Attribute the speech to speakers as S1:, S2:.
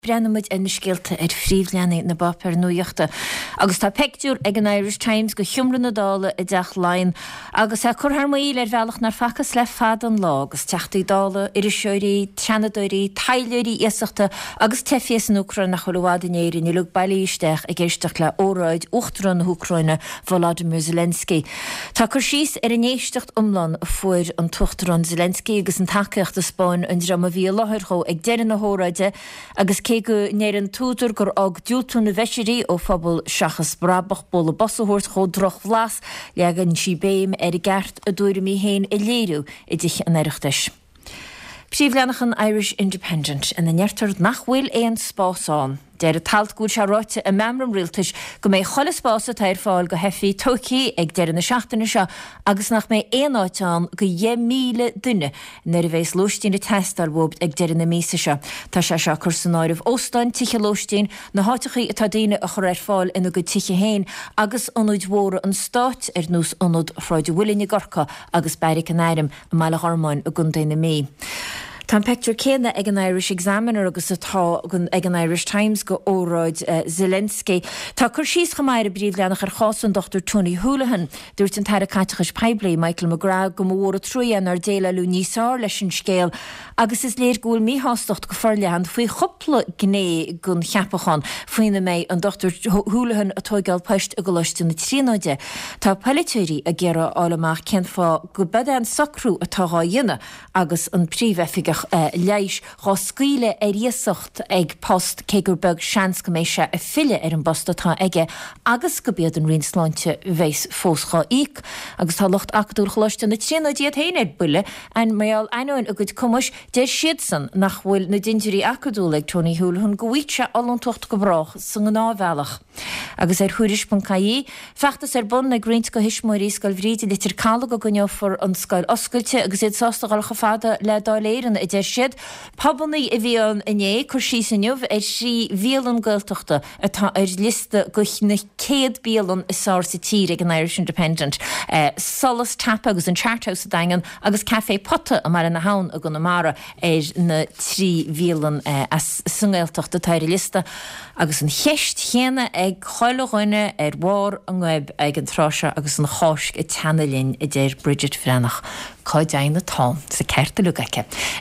S1: Brennamid in scéalta fríomhleanna na bapar nuachta. Agus tá pictiúr ag an Irish Times go chiumran na dála I deach lein. Agus chur maíl bhealach nar facas le fad an lá, agus teachtaí dála, irisisiúirí, treanadúirí, taileirí iasachta, agus tefias an Ucrain nach choládanéirí ní lug bailíisteach ag éisteach le óráid uachtaran na Ucraine Volodymyr Zelensky. Tá chur síos an éisteacht umlan fuair an tuachtaran Zelensky agus an takeacht a Spáin an drama bhí láthirchó ag deireadh na hóráide agus go néir an túidir gur ag dúltún na bheisirí ó phobal seachas brabach bóla bosahort chó droch bhlas leagan sí béim ar I gceart a dúir mí héin I léirú I dtich an éireachtais. Príomhleannach Irish Independent in na neartar nach bhfuil éon spásán. Deir a talt gúil se ráite a memram rialtais go mé chola spása tair fáil go hefií tócií ag deir na seachtainna seo agus nach mé éonáiteán go 1,000 duine nar a bhéis lóistín na testar bhóbt ag deir na mísa seo. Tá se seo chur san áirimh Óstáin tiche lóistín na háitichaí atá daine a chur fáil ina go tiche héin agus anúid mhóra an stáit nús anúd Fráide Bhuilíne Gorcha agus Beirich an Éirim a Mála Harmáin a gundaine mí. Tá pictiúr céanna ag an Irish Examiner agus atá ag an Irish Times go óráid Zelensky. Tá chur síos go mair a bríomhleannach ar chásan Dr. Tony Holohan, dúirt an taire caiteachas peibli Michael McGrath go móra trían ar déile lú níosár leis an scéal, agus is léir gúil míhástocht go forlehan faoi chopla gné gun cheapachan faoine mé an Dr. Holohan a tógáil poist a go leiste na trínáide. Tá pellitúirí a ggéire álamach cén fá go beda an sacrú atá dhéine agus an príomhefigach leis chá scaoile riasacht ag post cé beg seans go méise a fille ar an bostatá aige agus go bead an rinsláinte bhéis fósá íc agus tá locht acadúr chluiste na trínáide héanaid buile an méall einóin a gud cumas déir siad san nach bhfuil na dindirí acadúil ag Tony Holohan go bhuiite allan tucht go brach san an ábhealach. Agus thuiris.caí feachtas bun na Greens go hisismóirí scail bhrídi litir cála go gonneofar an scail oscailte agus iad sástaáil go fada le dáléiran I d siad pobalnaí I bhí an iné chur sí sanniuh sí bhéalan gailteachta atá ar lista go na 100 bíalan isá sa tír ag an Irish Independent. Solas tap agus an Charthouse a dagan agus café potta a mar na hán a go na mara ar na 3 bhíalan sungailteachta tair lista agus an cheist chéana ag choileghine ar mhór an web ag an tráise agus an cháisc I teanalín I déir Bridget Frenach. Cá dain na tám sa ceirta lugaice.